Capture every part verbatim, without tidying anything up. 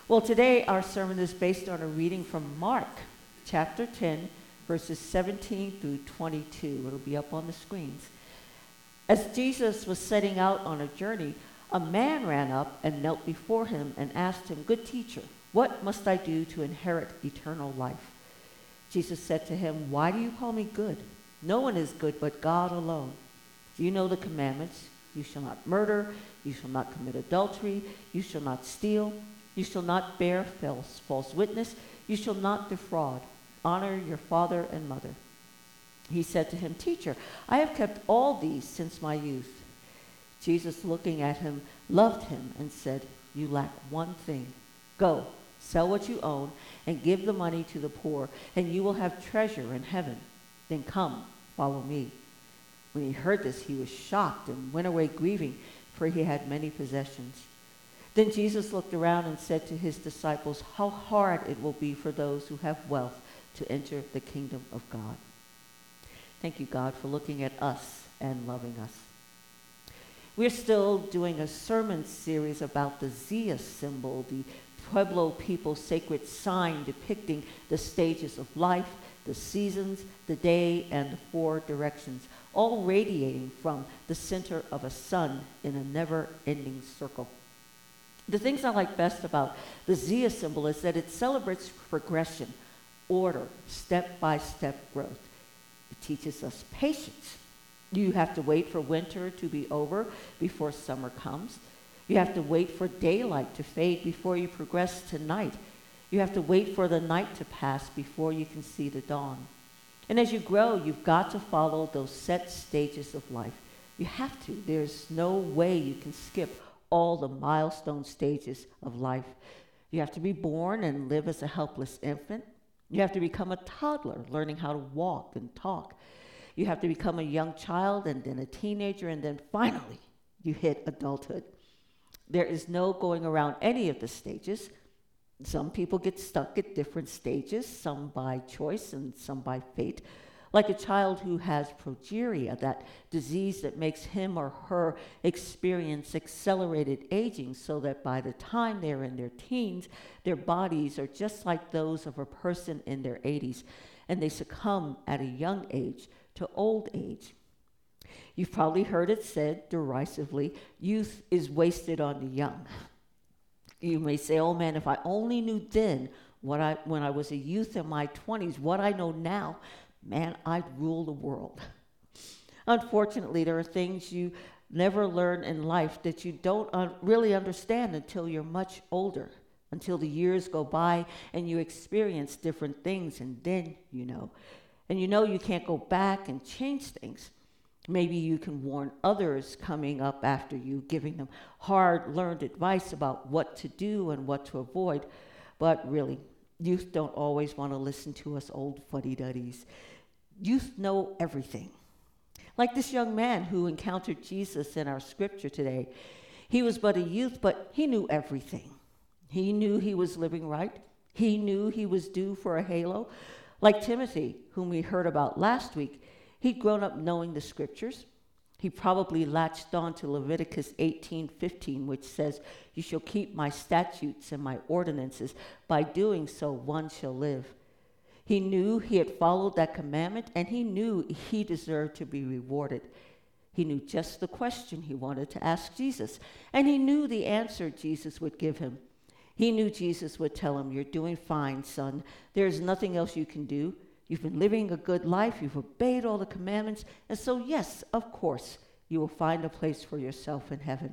Well, today our sermon is based on a reading from Mark chapter ten, verses seventeen through twenty-two. It'll be up on the screens. As Jesus was setting out on a journey, a man ran up and knelt before him and asked him, "Good teacher, what must I do to inherit eternal life?" Jesus said to him, "Why do you call me good? No one is good but God alone. Do you know the commandments? You shall not murder, you shall not commit adultery, you shall not steal, you shall not bear false, false witness, you shall not defraud. Honor your father and mother." He said to him, "Teacher, I have kept all these since my youth." Jesus, looking at him, loved him and said, "You lack one thing. Go, sell what you own and give the money to the poor, and you will have treasure in heaven. Then come, follow me." When he heard this, he was shocked and went away grieving, for he had many possessions. Then Jesus looked around and said to his disciples, "How hard it will be for those who have wealth to enter the kingdom of God." Thank you, God, for looking at us and loving us. We're still doing a sermon series about the Zia symbol, the Pueblo people's sacred sign depicting the stages of life, the seasons, the day, and the four directions, all radiating from the center of a sun in a never-ending circle. The things I like best about the Zia symbol is that it celebrates progression, order, step-by-step growth. It teaches us patience. You have to wait for winter to be over before summer comes. You have to wait for daylight to fade before you progress to night. You have to wait for the night to pass before you can see the dawn. And as you grow, you've got to follow those set stages of life. You have to. There's no way you can skip all the milestone stages of life. You have to be born and live as a helpless infant. You have to become a toddler, learning how to walk and talk. You have to become a young child and then a teenager, and then finally you hit adulthood. There is no going around any of the stages. Some people get stuck at different stages, some by choice and some by fate. Like a child who has progeria, that disease that makes him or her experience accelerated aging, so that by the time they're in their teens, their bodies are just like those of a person in their eighties, and they succumb at a young age to old age. You've probably heard it said derisively, youth is wasted on the young. You may say, "Oh man, if I only knew then what I when I was a youth in my twenties, what I know now, man, I'd rule the world." Unfortunately, there are things you never learn in life that you don't un- really understand until you're much older, until the years go by and you experience different things, and then you know. And you know you can't go back and change things. Maybe you can warn others coming up after you, giving them hard-learned advice about what to do and what to avoid. But really, youth don't always want to listen to us old fuddy-duddies. Youth know everything. Like this young man who encountered Jesus in our scripture today. He was but a youth, but he knew everything. He knew he was living right. He knew he was due for a halo. Like Timothy, whom we heard about last week, he'd grown up knowing the scriptures. He probably latched on to Leviticus eighteen fifteen, which says, "You shall keep my statutes and my ordinances. By doing so, one shall live." He knew he had followed that commandment, and he knew he deserved to be rewarded. He knew just the question he wanted to ask Jesus, and he knew the answer Jesus would give him. He knew Jesus would tell him, "You're doing fine, son. There's nothing else you can do. You've been living a good life. You've obeyed all the commandments. And so, yes, of course, you will find a place for yourself in heaven."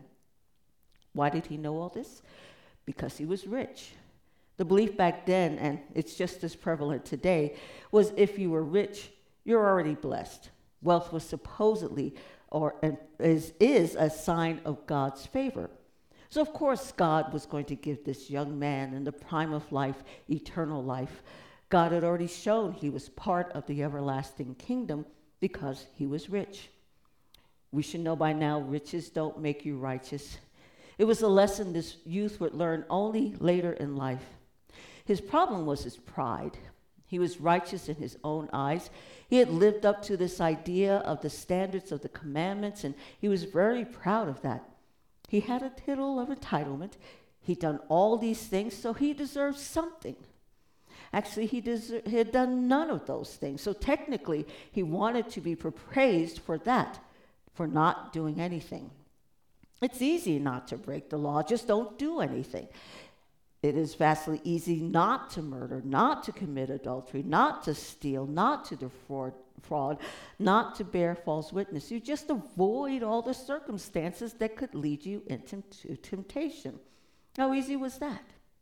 Why did he know all this? Because he was rich. The belief back then, and it's just as prevalent today, was if you were rich, you're already blessed. Wealth was supposedly, or is, is a sign of God's favor. So, of course, God was going to give this young man in the prime of life eternal life. God had already shown he was part of the everlasting kingdom because he was rich. We should know by now, riches don't make you righteous. It was a lesson this youth would learn only later in life. His problem was his pride. He was righteous in his own eyes. He had lived up to this idea of the standards of the commandments, and he was very proud of that. He had a tittle of entitlement. He'd done all these things, so he deserved something. Actually, he, deser- he had done none of those things. So technically, he wanted to be praised for that, for not doing anything. It's easy not to break the law, just don't do anything. It is vastly easy not to murder, not to commit adultery, not to steal, not to defraud, fraud, not to bear false witness. You just avoid all the circumstances that could lead you into temptation. How easy was that?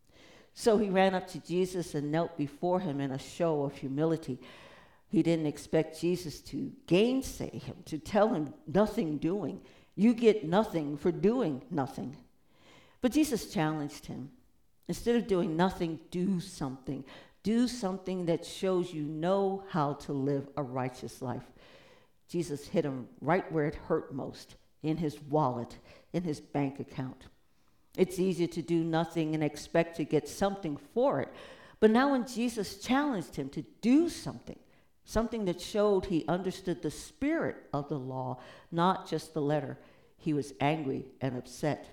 So he ran up to Jesus and knelt before him in a show of humility. He didn't expect Jesus to gainsay him, to tell him nothing doing. You get nothing for doing nothing. But Jesus challenged him. Instead of doing nothing, do something. Do something that shows you know how to live a righteous life. Jesus hit him right where it hurt most, in his wallet, in his bank account. It's easy to do nothing and expect to get something for it. But now when Jesus challenged him to do something, something that showed he understood the spirit of the law, not just the letter, he was angry and upset.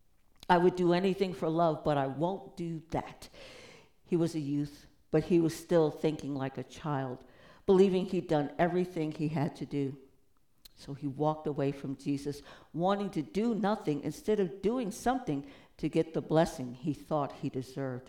I would do anything for love, but I won't do that. He was a youth, but he was still thinking like a child, believing he'd done everything he had to do. So he walked away from Jesus, wanting to do nothing instead of doing something to get the blessing he thought he deserved.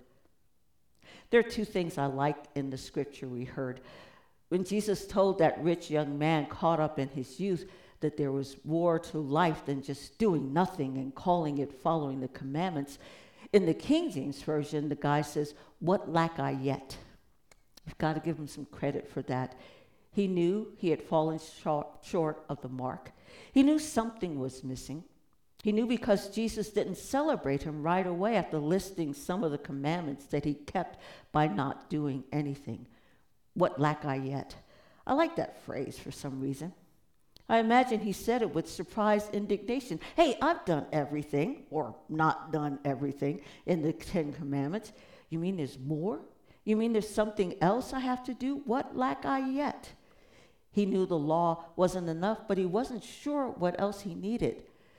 There are two things I like in the scripture we heard. When Jesus told that rich young man caught up in his youth that there was more to life than just doing nothing and calling it following the commandments, in the King James Version, the guy says, "What lack I yet?" You've got to give him some credit for that. He knew he had fallen short, short of the mark. He knew something was missing. He knew because Jesus didn't celebrate him right away after listing some of the commandments that he kept by not doing anything. What lack I yet? I like that phrase for some reason. I imagine he said it with surprised indignation. Hey, I've done everything, or not done everything, in the Ten Commandments. You mean there's more? You mean there's something else I have to do? What lack I yet? He knew the law wasn't enough, but he wasn't sure what else he needed.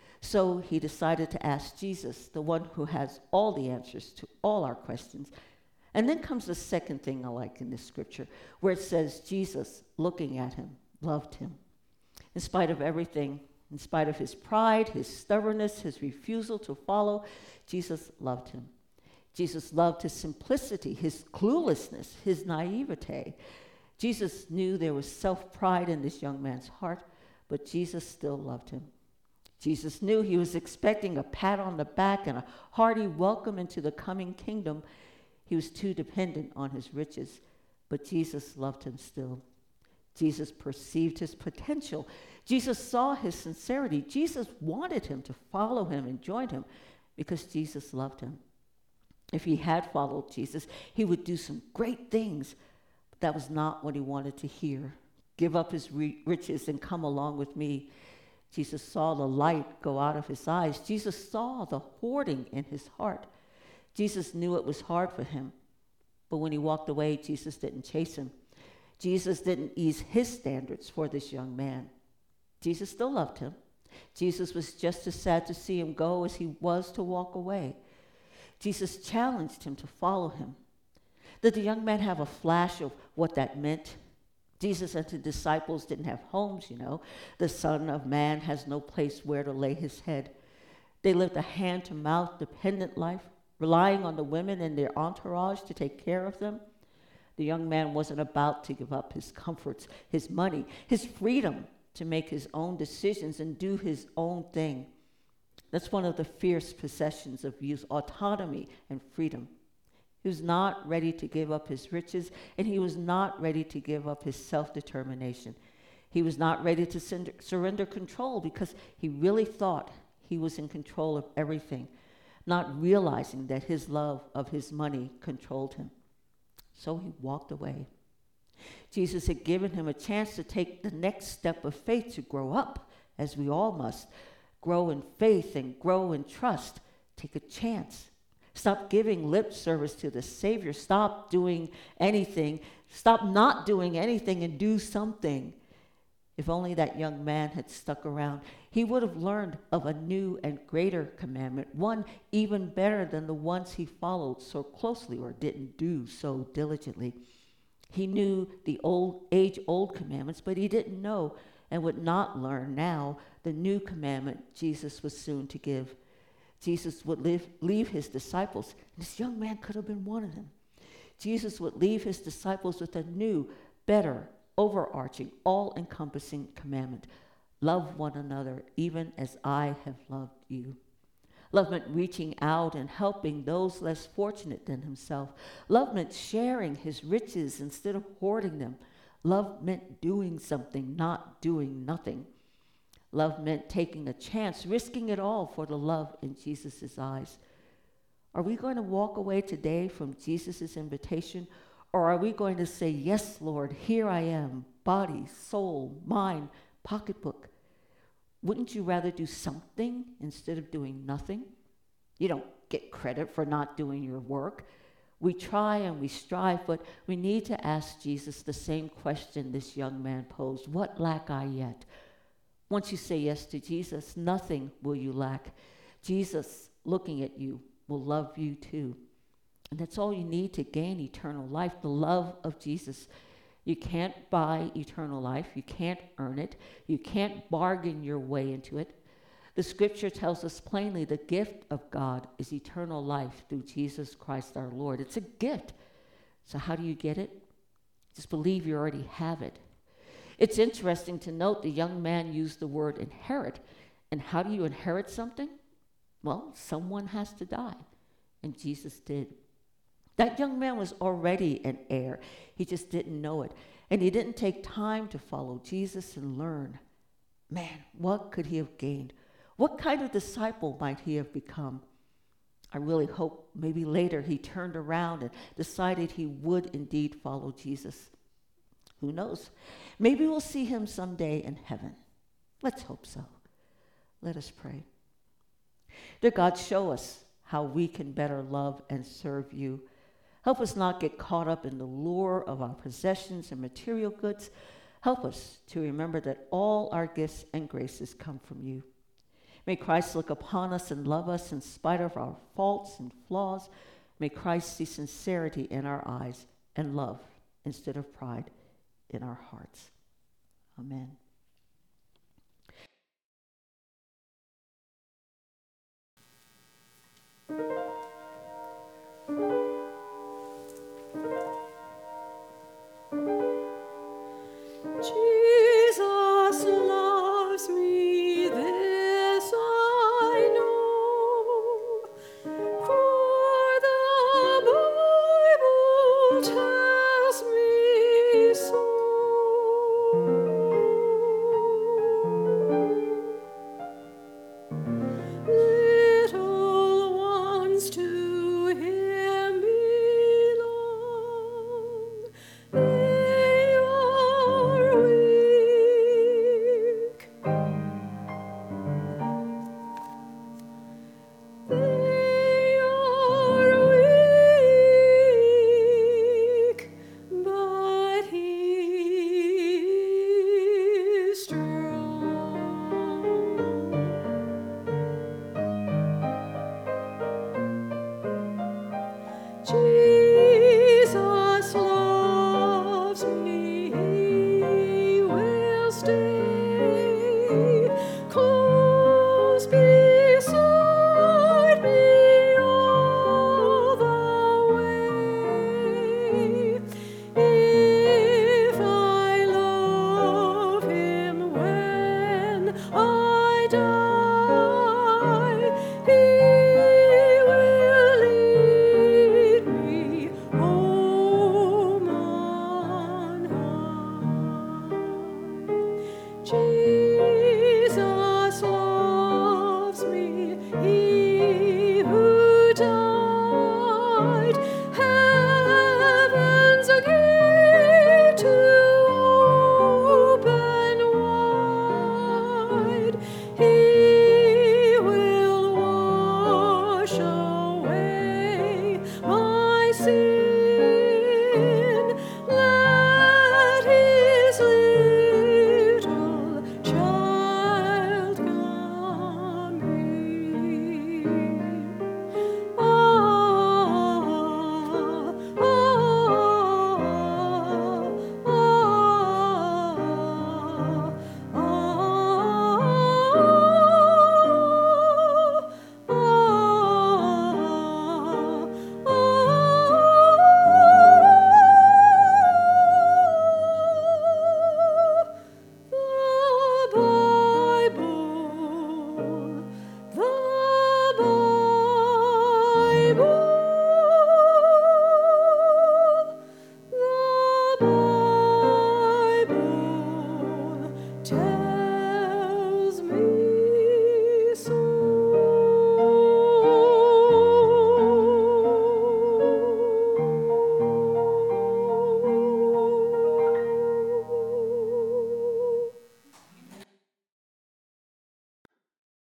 So he decided to ask Jesus, the one who has all the answers to all our questions. And then comes the second thing I like in this scripture, where it says Jesus, looking at him, loved him. In spite of everything, in spite of his pride, his stubbornness, his refusal to follow, Jesus loved him. Jesus loved his simplicity, his cluelessness, his naivete. Jesus knew there was self-pride in this young man's heart, but Jesus still loved him. Jesus knew he was expecting a pat on the back and a hearty welcome into the coming kingdom. He was too dependent on his riches, but Jesus loved him still. Jesus perceived his potential. Jesus saw his sincerity. Jesus wanted him to follow him and join him because Jesus loved him. If he had followed Jesus, he would do some great things, but that was not what he wanted to hear. Give up his re- riches and come along with me. Jesus saw the light go out of his eyes. Jesus saw the hoarding in his heart. Jesus knew it was hard for him, but when he walked away, Jesus didn't chase him. Jesus didn't ease his standards for this young man. Jesus still loved him. Jesus was just as sad to see him go as he was to walk away. Jesus challenged him to follow him. Did the young man have a flash of what that meant? Jesus and his disciples didn't have homes, you know. The Son of Man has no place where to lay his head. They lived a hand-to-mouth dependent life, relying on the women and their entourage to take care of them. The young man wasn't about to give up his comforts, his money, his freedom to make his own decisions and do his own thing. That's one of the fierce possessions of youth, autonomy and freedom. He was not ready to give up his riches, and he was not ready to give up his self-determination. He was not ready to surrender, surrender control because he really thought he was in control of everything, not realizing that his love of his money controlled him. So he walked away. Jesus had given him a chance to take the next step of faith, to grow up, as we all must. Grow in faith and grow in trust. Take a chance. Stop giving lip service to the Savior. Stop doing anything. Stop not doing anything and do something. If only that young man had stuck around, he would have learned of a new and greater commandment, one even better than the ones he followed so closely or didn't do so diligently. He knew the old age-old commandments, but he didn't know and would not learn now the new commandment Jesus was soon to give. Jesus would live, leave his disciples, and this young man could have been one of them. Jesus would leave his disciples with a new, better, overarching, all-encompassing commandment. Love one another even as I have loved you. Love meant reaching out and helping those less fortunate than himself. Love meant sharing his riches instead of hoarding them. Love meant doing something, not doing nothing. Love meant taking a chance, risking it all for the love in Jesus' eyes. Are we going to walk away today from Jesus' invitation, or are we going to say, yes, Lord, here I am, body, soul, mind, pocketbook? Wouldn't you rather do something instead of doing nothing? You don't get credit for not doing your work. We try and we strive, but we need to ask Jesus the same question this young man posed. What lack I yet? Once you say yes to Jesus, nothing will you lack. Jesus, looking at you, will love you too. And that's all you need to gain eternal life, the love of Jesus. You can't buy eternal life. You can't earn it. You can't bargain your way into it. The scripture tells us plainly the gift of God is eternal life through Jesus Christ our Lord. It's a gift. So how do you get it? Just believe you already have it. It's interesting to note the young man used the word inherit. And how do you inherit something? Well, someone has to die. And Jesus did. That young man was already an heir. He just didn't know it. And he didn't take time to follow Jesus and learn. Man, what could he have gained? What kind of disciple might he have become? I really hope maybe later he turned around and decided he would indeed follow Jesus. Who knows? Maybe we'll see him someday in heaven. Let's hope so. Let us pray. Dear God, show us how we can better love and serve you. Help us not get caught up in the lure of our possessions and material goods. Help us to remember that all our gifts and graces come from you. May Christ look upon us and love us in spite of our faults and flaws. May Christ see sincerity in our eyes and love instead of pride in our hearts. Amen. Jesus loves me, this I know, for the Bible tells me so. Little ones to him belong. They are weak. They are weak, but he is strong. Jesus loves me, he will stay close beside me all the way. If I love him when I die, he will lead me home on high. Jesus loves me, he who died, heaven's a gate to open wide. He will wash away my sins.